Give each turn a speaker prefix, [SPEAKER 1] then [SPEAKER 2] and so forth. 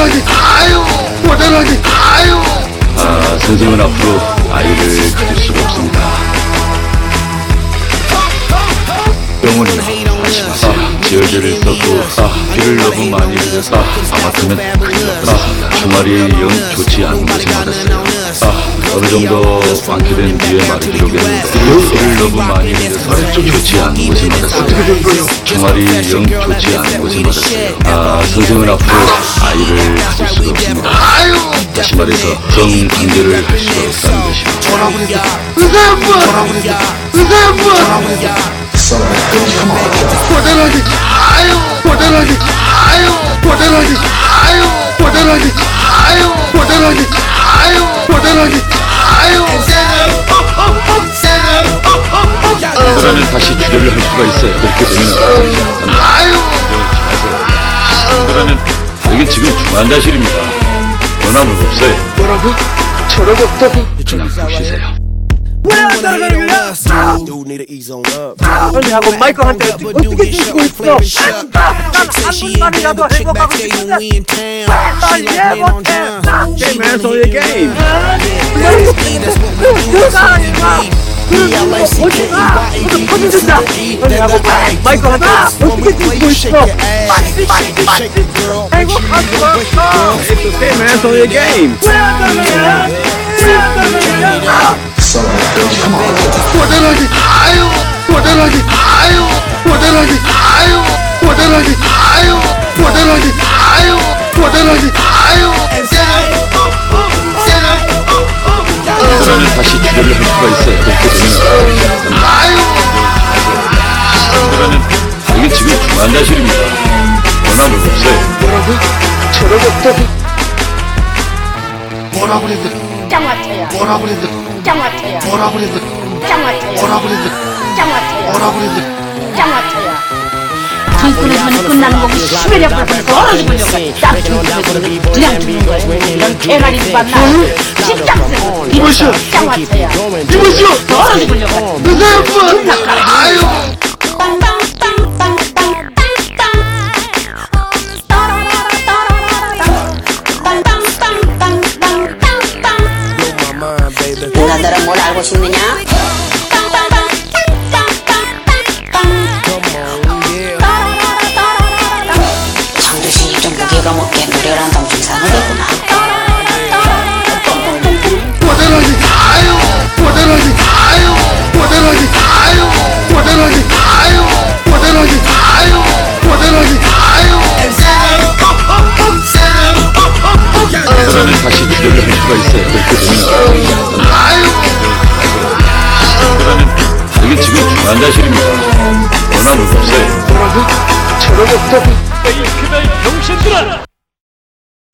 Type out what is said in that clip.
[SPEAKER 1] 모델하게, 아유, 모델하게, 아유.
[SPEAKER 2] 선생은 앞으로 아이를 가질 수가 없습니다. 병원이요. 지혈제를 썼고, 피를 너무 많이 흘려서 아마터면 큰일 났습니다. 주말이 영 좋지 않은 것을 맞았어요. 어느 정도 완쾌된 뒤에 말을 기록했는데, 피를 너무 많이 흘려서 좋지 않은 것을 맞았어요. 주말이 영 좋지 않은 것을 맞았어요. 선생은 앞으로 아이를 가질 수가 없습니다. 다시 말해서 성관계를 할 수가 없다는 것이죠.
[SPEAKER 1] 뭐라고 그랬다. 의사연분! 뭐라고 그랬다. 의사연분! 모델하게, 아유, 모델하게, 아유, 모델하게, 아유, 모델하게, 아유, 모델하게, 아유, 모델하게, 아유.
[SPEAKER 2] 그러면 다시 출혈을 할 수가 있어요. 그렇게 되면
[SPEAKER 1] 아유.
[SPEAKER 2] 그러면 여기 지금 중환자실입니다. 원함은 없어요.
[SPEAKER 1] 뭐라고? 저러고 없다고?
[SPEAKER 2] 그냥 푹 쉬세요.
[SPEAKER 3] 아니 하고 마이크한테 어떻게 뛰고 있어? 한 분만이라도 행복하고 싶으면 이해 못해. 게임에서의 게임. 오지마. 터진다. 아니 하고 마이크한테 어떻게 뛰고 있어? 행복하지 마. 게임에서의 게임.
[SPEAKER 1] 모델하게, 아유, 모델하게, 아유, 모델하게, 아유, 모델하게, 아유, 모델하게, 아유, 모델하게, 아유.
[SPEAKER 2] 그러면 다시 출혈을 할 수가 있어요. 그렇게 되면
[SPEAKER 1] 아유.
[SPEAKER 2] 그러면 여기 지금 중환자실입니다. 원함은 없어요.
[SPEAKER 1] 뭐라고? 저러고 없다고? 뭐라고 그랬다.
[SPEAKER 4] 짱화쳐야
[SPEAKER 1] 뭐라고 그랬다.
[SPEAKER 4] 짱화쳐야
[SPEAKER 1] 뭐라고 그랬다.
[SPEAKER 4] 짱화쳐야
[SPEAKER 1] 뭐라고 그랬다.
[SPEAKER 4] 짱화쳐야
[SPEAKER 1] 뭐라고 그랬다.
[SPEAKER 4] 짱화쳐야 불 끊어지면 끝나는 거고 시베리아 불 떨어져 보려고 딱 죽으면 그냥 죽는 거야. 이런 개나리 봤나? 십장생
[SPEAKER 1] 이보시오.
[SPEAKER 4] 짱화쳐야
[SPEAKER 1] 이보시오.
[SPEAKER 4] 떨어져 보려고
[SPEAKER 1] 의사연분! 아유.
[SPEAKER 4] 누나들은 뭘 알고 싶느냐? 정두신이 좀 무게가 먹게 노래란 동중상하겠구나.
[SPEAKER 1] 모델하게, 아유, 모델하게, 아유, 모델하게, 아유, 모델하게, 아유, 모델하게, 아유, 모델하게, 아유.
[SPEAKER 2] 그러면 다시 출혈을 할 수가 있어요. 그렇게 되면
[SPEAKER 1] 아유.
[SPEAKER 2] 그러면 여기 지금 중환자실입니다. 원함은 없어요.
[SPEAKER 1] 뭐라고? 저러고 없다고?
[SPEAKER 5] 페이크다 병신들아!